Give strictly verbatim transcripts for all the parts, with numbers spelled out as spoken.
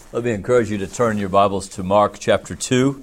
Let me encourage you to turn your Bibles to Mark chapter two.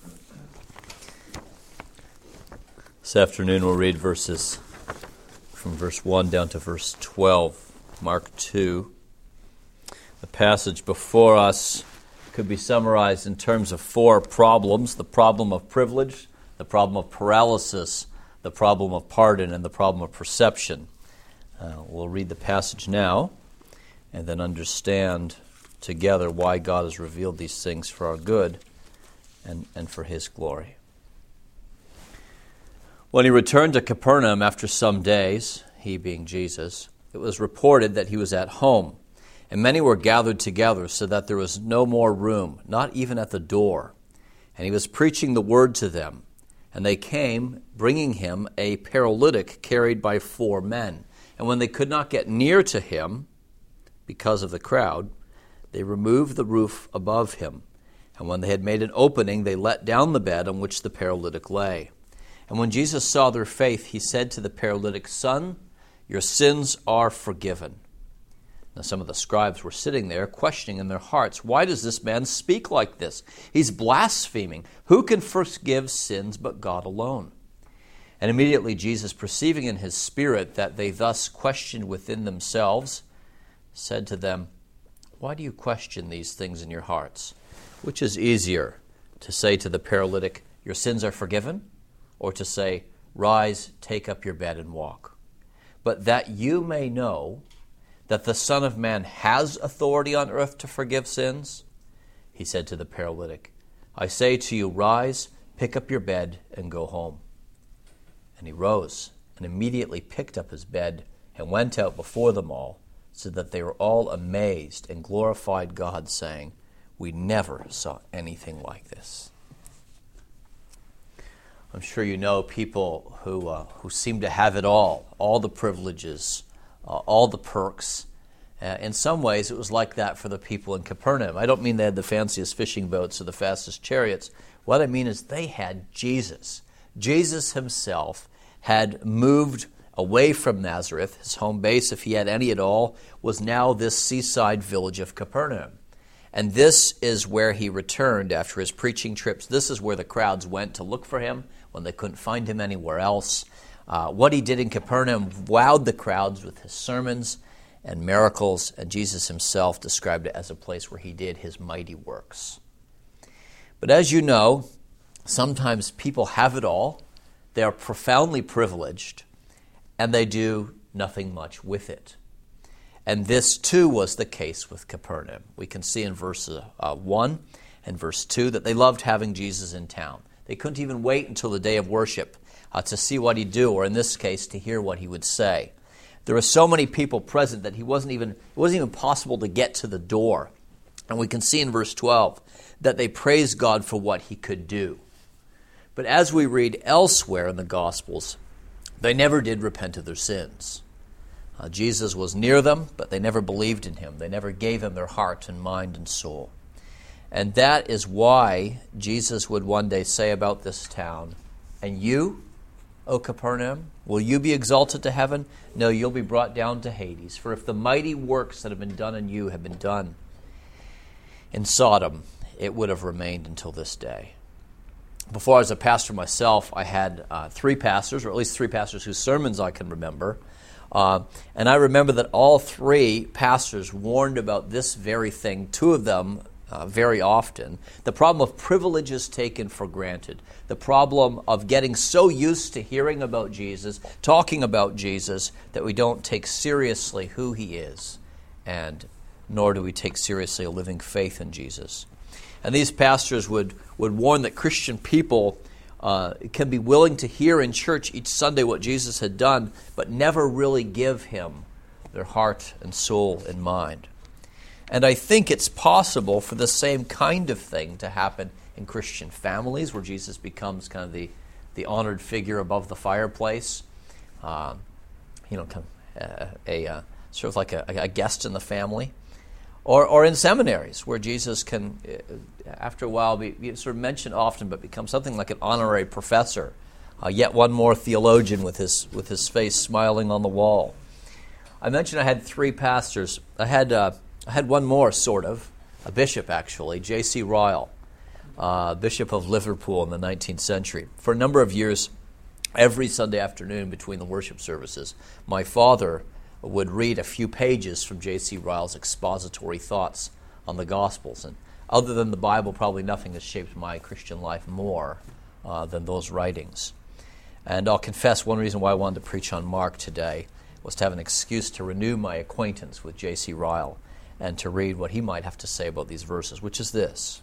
This afternoon we'll read verses from verse one down to verse twelve. Mark two. The passage before us could be summarized in terms of four problems: the problem of privilege, the problem of paralysis, the problem of pardon, and the problem of perception. Uh, we'll read the passage now and then understand together why God has revealed these things for our good and, and for His glory. When he returned to Capernaum after some days, he being Jesus, it was reported that he was at home, and many were gathered together so that there was no more room, not even at the door. And he was preaching the word to them, and they came, bringing him a paralytic carried by four men. And when they could not get near to him, because of the crowd, they removed the roof above him. And when they had made an opening, they let down the bed on which the paralytic lay. And when Jesus saw their faith, he said to the paralytic, "Son, your sins are forgiven." Now some of the scribes were sitting there, questioning in their hearts, "Why does this man speak like this? He's blaspheming. Who can forgive sins but God alone?" And immediately Jesus, perceiving in his spirit that they thus questioned within themselves, said to them, "Why do you question these things in your hearts? Which is easier, to say to the paralytic, 'Your sins are forgiven,' or to say, 'Rise, take up your bed and walk'? But that you may know that the Son of Man has authority on earth to forgive sins," he said to the paralytic, "I say to you, rise, pick up your bed, and go home." And he rose, and immediately picked up his bed, and went out before them all, so that they were all amazed and glorified God, saying, "We never saw anything like this." I'm sure you know people who uh, who seem to have it all, all the privileges, uh, all the perks. Uh, in some ways, it was like that for the people in Capernaum. I don't mean they had the fanciest fishing boats or the fastest chariots. What I mean is they had Jesus. Jesus himself had moved away from Nazareth. His home base, if he had any at all, was now this seaside village of Capernaum. And this is where he returned after his preaching trips. This is where the crowds went to look for him when they couldn't find him anywhere else. Uh, what he did in Capernaum wowed the crowds with his sermons and miracles, and Jesus himself described it as a place where he did his mighty works. But as you know, sometimes people have it all. They are profoundly privileged, and they do nothing much with it. And this, too, was the case with Capernaum. We can see in verse uh, one and verse two that they loved having Jesus in town. They couldn't even wait until the day of worship uh, to see what he'd do, or in this case, to hear what he would say. There were so many people present that he wasn't even, it wasn't even possible to get to the door. And we can see in verse twelve that they praised God for what he could do. But as we read elsewhere in the Gospels, they never did repent of their sins. Uh, Jesus was near them, but they never believed in him. They never gave him their heart and mind and soul. And that is why Jesus would one day say about this town, "And you, O Capernaum, will you be exalted to heaven? No, you'll be brought down to Hades. For if the mighty works that have been done in you have been done in Sodom, it would have remained until this day." Before I was a pastor myself, I had uh, three pastors, or at least three pastors whose sermons I can remember. Uh, and I remember that all three pastors warned about this very thing, two of them uh, very often. The problem of privileges taken for granted. The problem of getting so used to hearing about Jesus, talking about Jesus, that we don't take seriously who he is, and nor do we take seriously a living faith in Jesus. And these pastors would, would warn that Christian people uh, can be willing to hear in church each Sunday what Jesus had done, but never really give him their heart and soul and mind. And I think it's possible for the same kind of thing to happen in Christian families, where Jesus becomes kind of the, the honored figure above the fireplace, uh, you know, kind of a, a, a sort of like a, a guest in the family. Or, or in seminaries, where Jesus can, after a while, be, be sort of mentioned often, but become something like an honorary professor, uh, yet one more theologian with his with his face smiling on the wall. I mentioned I had three pastors. I had uh, I had one more, sort of. a bishop actually, J C Ryle, uh, Bishop of Liverpool in the nineteenth century. For a number of years, every Sunday afternoon between the worship services, my father would read a few pages from J C Ryle's expository thoughts on the Gospels. And other than the Bible, probably nothing has shaped my Christian life more uh, than those writings. And I'll confess, one reason why I wanted to preach on Mark today was to have an excuse to renew my acquaintance with J C Ryle and to read what he might have to say about these verses, which is this.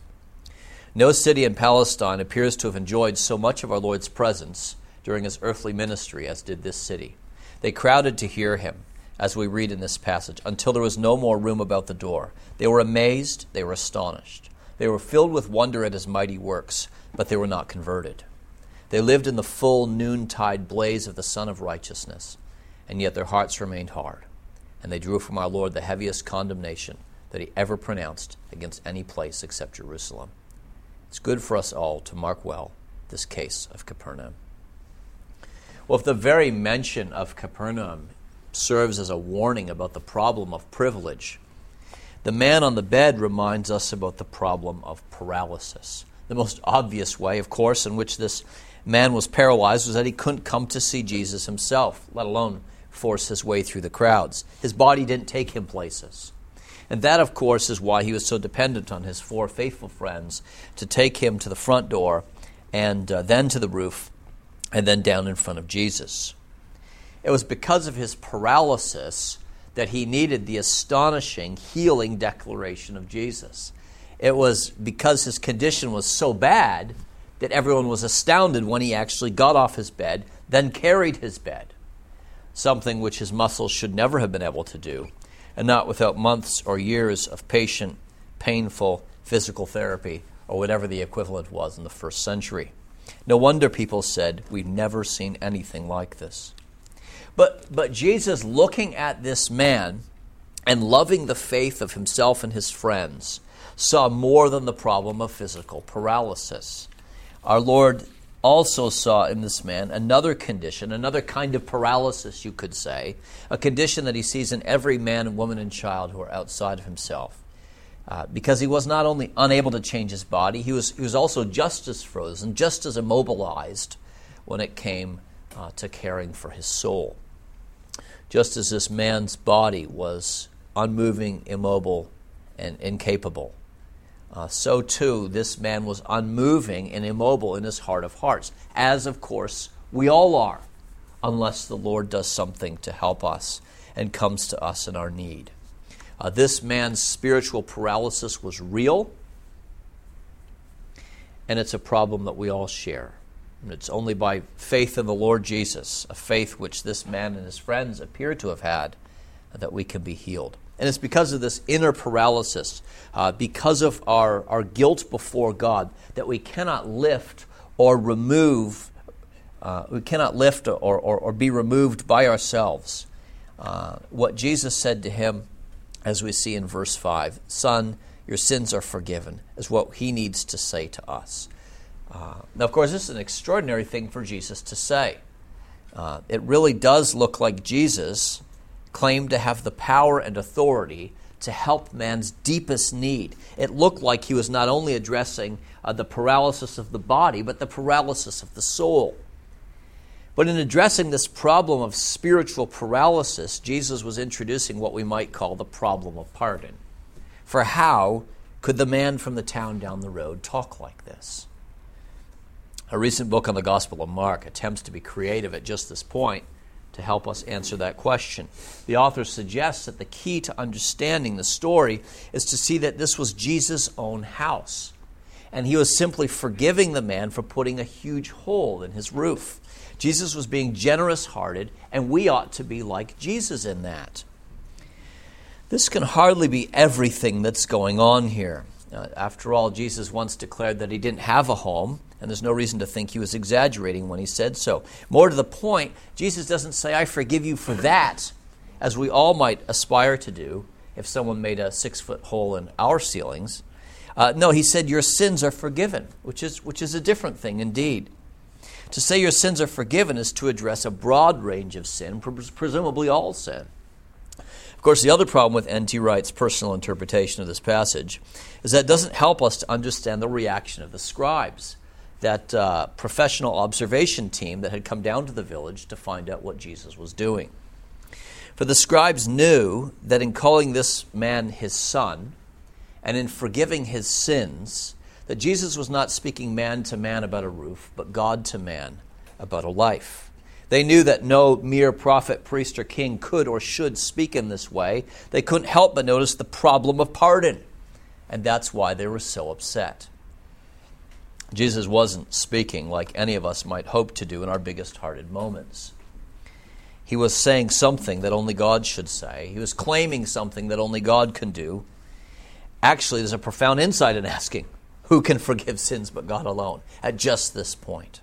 No city in Palestine appears to have enjoyed so much of our Lord's presence during his earthly ministry as did this city. They crowded to hear him, as we read in this passage, until there was no more room about the door. They were amazed, they were astonished. They were filled with wonder at his mighty works, but they were not converted. They lived in the full noontide blaze of the Sun of Righteousness, and yet their hearts remained hard, and they drew from our Lord the heaviest condemnation that he ever pronounced against any place except Jerusalem. It's good for us all to mark well this case of Capernaum. Well, if the very mention of Capernaum serves as a warning about the problem of privilege, the man on the bed reminds us about the problem of paralysis. The most obvious way, of course, in which this man was paralyzed was that he couldn't come to see Jesus himself, let alone force his way through the crowds. His body didn't take him places. And that, of course, is why he was so dependent on his four faithful friends to take him to the front door and uh, then to the roof and then down in front of Jesus. It was because of his paralysis that he needed the astonishing healing declaration of Jesus. It was because his condition was so bad that everyone was astounded when he actually got off his bed, then carried his bed, something which his muscles should never have been able to do, and not without months or years of patient, painful physical therapy, or whatever the equivalent was in the first century. No wonder people said, "We've never seen anything like this." But, but Jesus, looking at this man and loving the faith of himself and his friends, saw more than the problem of physical paralysis. Our Lord also saw in this man another condition, another kind of paralysis, you could say, a condition that he sees in every man and woman and child who are outside of himself. Uh, because he was not only unable to change his body, he was, he was also just as frozen, just as immobilized when it came uh, to caring for his soul. Just as this man's body was unmoving, immobile, and incapable, Uh, so too, this man was unmoving and immobile in his heart of hearts, as, of course, we all are, unless the Lord does something to help us and comes to us in our need. Uh, this man's spiritual paralysis was real, and it's a problem that we all share. And it's only by faith in the Lord Jesus, a faith which this man and his friends appear to have had, that we can be healed. And it's because of this inner paralysis, uh, because of our, our guilt before God, that we cannot lift or remove, uh, we cannot lift or, or, or be removed by ourselves. Uh, what Jesus said to him, as we see in verse five, "Son, your sins are forgiven," is what he needs to say to us. Uh, now, of course, this is an extraordinary thing for Jesus to say. Uh, it really does look like Jesus claimed to have the power and authority to help man's deepest need. It looked like he was not only addressing uh, the paralysis of the body, but the paralysis of the soul. But in addressing this problem of spiritual paralysis, Jesus was introducing what we might call the problem of pardon. For how could the man from the town down the road talk like this? A recent book on the Gospel of Mark attempts to be creative at just this point to help us answer that question. The author suggests that the key to understanding the story is to see that this was Jesus' own house, and he was simply forgiving the man for putting a huge hole in his roof. Jesus was being generous-hearted, and we ought to be like Jesus in that. This can hardly be everything that's going on here. Uh, after all, Jesus once declared that he didn't have a home, and there's no reason to think he was exaggerating when he said so. More to the point, Jesus doesn't say, "I forgive you for that," as we all might aspire to do if someone made a six-foot hole in our ceilings. Uh, no, he said, "Your sins are forgiven," which is, which is a different thing indeed. To say your sins are forgiven is to address a broad range of sin, presumably all sin. Of course, the other problem with N T Wright's personal interpretation of this passage is that it doesn't help us to understand the reaction of the scribes, that uh, professional observation team that had come down to the village to find out what Jesus was doing. For the scribes knew that in calling this man his son and in forgiving his sins, that Jesus was not speaking man to man about a roof, but God to man about a life. They knew that no mere prophet, priest, or king could or should speak in this way. They couldn't help but notice the problem of pardon, and that's why they were so upset. Jesus wasn't speaking like any of us might hope to do in our biggest-hearted moments. He was saying something that only God should say. He was claiming something that only God can do. Actually, there's a profound insight in asking, who can forgive sins but God alone, at just this point?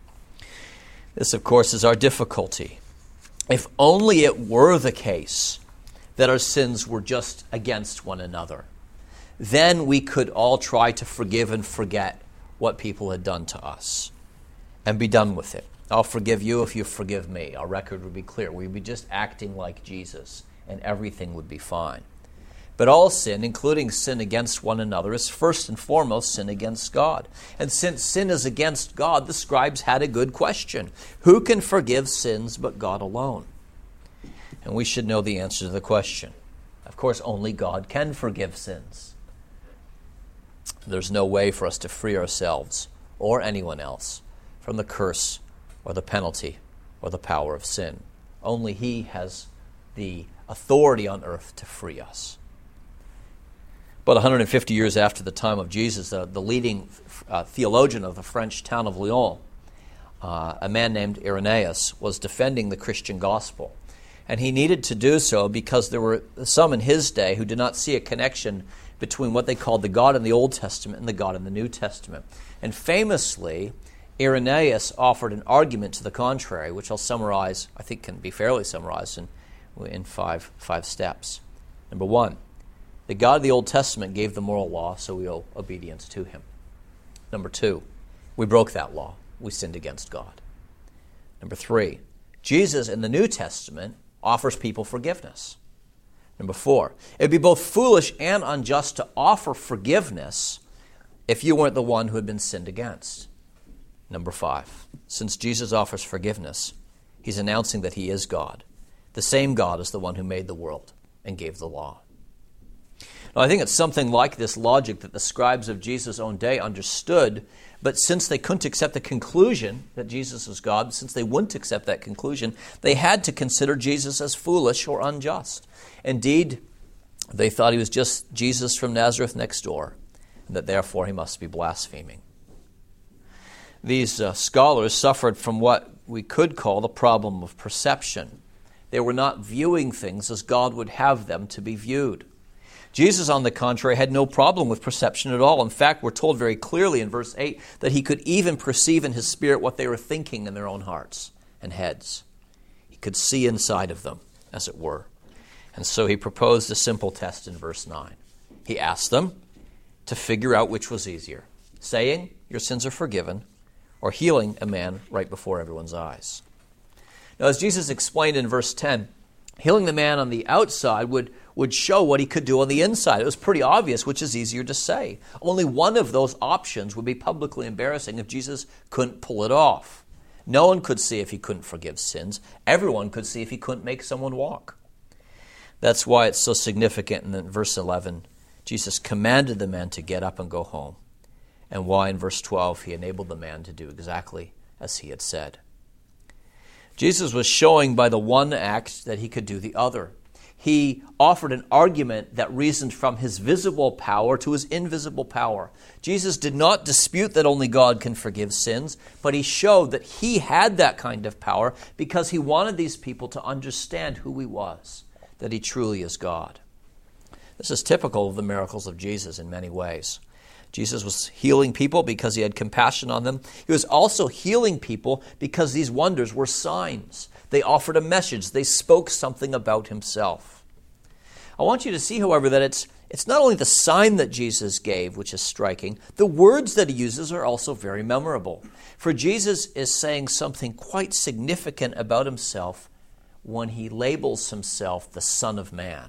This, of course, is our difficulty. If only it were the case that our sins were just against one another, then we could all try to forgive and forget what people had done to us and be done with it. I'll forgive you if you forgive me. Our record would be clear. We'd be just acting like Jesus, and everything would be fine. But all sin, including sin against one another, is first and foremost sin against God. And since sin is against God, the scribes had a good question. Who can forgive sins but God alone? And we should know the answer to the question. Of course, only God can forgive sins. There's no way for us to free ourselves or anyone else from the curse or the penalty or the power of sin. Only He has the authority on earth to free us. About one hundred fifty years after the time of Jesus, uh, the leading uh, theologian of the French town of Lyon, uh, a man named Irenaeus, was defending the Christian gospel. And he needed to do so because there were some in his day who did not see a connection between what they called the God in the Old Testament and the God in the New Testament. And famously, Irenaeus offered an argument to the contrary, which I'll summarize, I think can be fairly summarized in, in five, five steps. Number one, the God of the Old Testament gave the moral law, so we owe obedience to Him. Number two, we broke that law. We sinned against God. Number three, Jesus in the New Testament offers people forgiveness. Number four, it would be both foolish and unjust to offer forgiveness if you weren't the one who had been sinned against. Number five, since Jesus offers forgiveness, He's announcing that He is God, the same God as the one who made the world and gave the law. Now, I think it's something like this logic that the scribes of Jesus' own day understood, but since they couldn't accept the conclusion that Jesus is God, since they wouldn't accept that conclusion, they had to consider Jesus as foolish or unjust. Indeed, they thought He was just Jesus from Nazareth next door, and that therefore He must be blaspheming. These uh, scholars suffered from what we could call the problem of perception. They were not viewing things as God would have them to be viewed. Jesus, on the contrary, had no problem with perception at all. In fact, we're told very clearly in verse eight that He could even perceive in His spirit what they were thinking in their own hearts and heads. He could see inside of them, as it were. And so He proposed a simple test in verse nine. He asked them to figure out which was easier, saying, "Your sins are forgiven," or healing a man right before everyone's eyes. Now, as Jesus explained in verse ten, healing the man on the outside would would show what He could do on the inside. It was pretty obvious which is easier to say. Only one of those options would be publicly embarrassing if Jesus couldn't pull it off. No one could see if He couldn't forgive sins. Everyone could see if He couldn't make someone walk. That's why it's so significant in verse eleven, Jesus commanded the man to get up and go home. And why in verse twelve He enabled the man to do exactly as He had said. Jesus was showing by the one act that He could do the other. He offered an argument that reasoned from His visible power to His invisible power. Jesus did not dispute that only God can forgive sins, but He showed that He had that kind of power because He wanted these people to understand who He was, that He truly is God. This is typical of the miracles of Jesus in many ways. Jesus was healing people because He had compassion on them. He was also healing people because these wonders were signs. They offered a message. They spoke something about Himself. I want you to see, however, that it's it's not only the sign that Jesus gave, which is striking, the words that He uses are also very memorable. For Jesus is saying something quite significant about Himself when he labels himself the Son of Man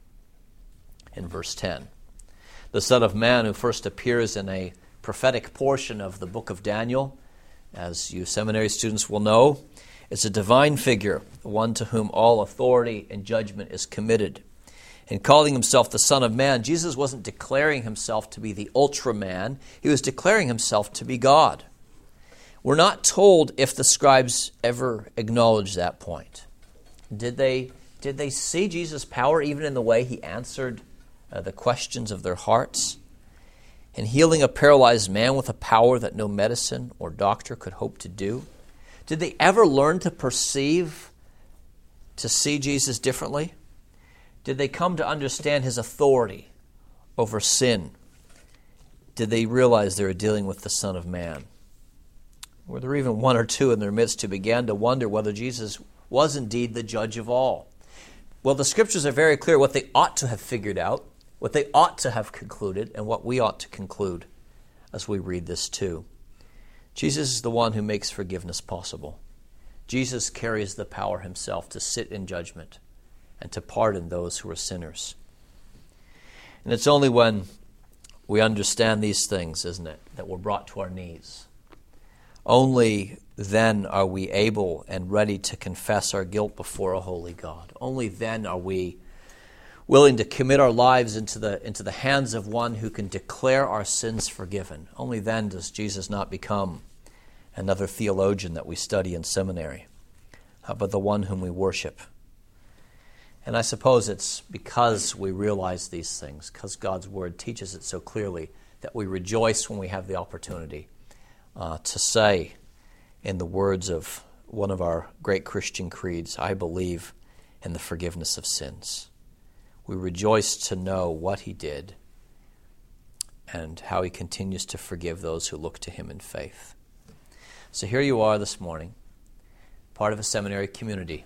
in verse ten. The Son of Man who first appears in a prophetic portion of the book of Daniel, as you seminary students will know, is a divine figure, one to whom all authority and judgment is committed. In calling himself the Son of Man, Jesus wasn't declaring himself to be the ultra-man. He was declaring himself to be God. We're not told if the scribes ever acknowledged that point. Did they, did they see Jesus' power even in the way he answered uh, the questions of their hearts? In healing a paralyzed man with a power that no medicine or doctor could hope to do? Did they ever learn to perceive, to see Jesus differently? Did they come to understand his authority over sin? Did they realize they were dealing with the Son of Man? Were there even one or two in their midst who began to wonder whether Jesus was indeed the judge of all? Well, the Scriptures are very clear what they ought to have figured out, what they ought to have concluded, and what we ought to conclude as we read this too. Jesus is the one who makes forgiveness possible. Jesus carries the power himself to sit in judgment and to pardon those who are sinners. And it's only when we understand these things, isn't it, that we're brought to our knees. Only then are we able and ready to confess our guilt before a holy God. Only then are we willing to commit our lives into the, into the hands of one who can declare our sins forgiven. Only then does Jesus not become another theologian that we study in seminary, uh, but the one whom we worship. And I suppose it's because we realize these things, because God's Word teaches it so clearly, that we rejoice when we have the opportunity uh, to say, in the words of one of our great Christian creeds, I believe in the forgiveness of sins. We rejoice to know what he did and how he continues to forgive those who look to him in faith. So here you are this morning, part of a seminary community.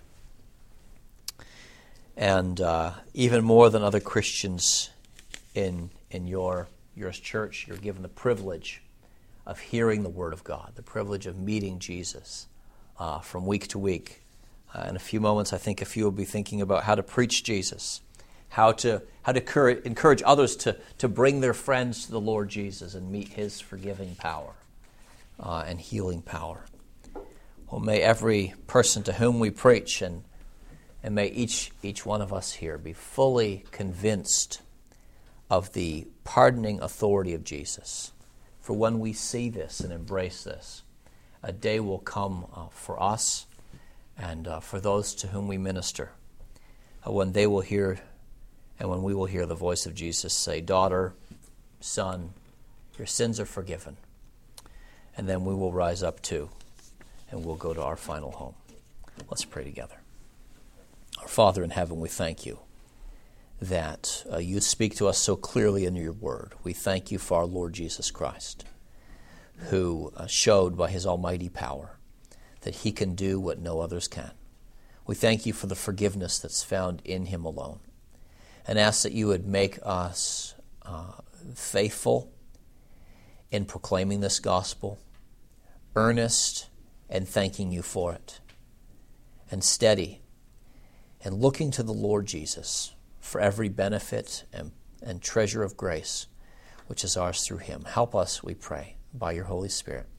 And uh, even more than other Christians in in your, your church, you're given the privilege of hearing the Word of God, the privilege of meeting Jesus uh, from week to week. Uh, in a few moments, I think a few will be thinking about how to preach Jesus, how to how to cur- encourage others to, to bring their friends to the Lord Jesus and meet his forgiving power uh, and healing power. Well, may every person to whom we preach and And may each each one of us here be fully convinced of the pardoning authority of Jesus. For when we see this and embrace this, a day will come uh, for us and uh, for those to whom we minister, uh, when they will hear and when we will hear the voice of Jesus say, daughter, son, your sins are forgiven. And then we will rise up too, and we'll go to our final home. Let's pray together. Our Father in heaven, we thank you that uh, you speak to us so clearly in your word. We thank you for our Lord Jesus Christ, who uh, showed by his almighty power that he can do what no others can. We thank you for the forgiveness that's found in him alone, and ask that you would make us uh, faithful in proclaiming this gospel, earnest and thanking you for it, and steady and looking to the Lord Jesus for every benefit and, and treasure of grace which is ours through him. Help us, we pray, by your Holy Spirit.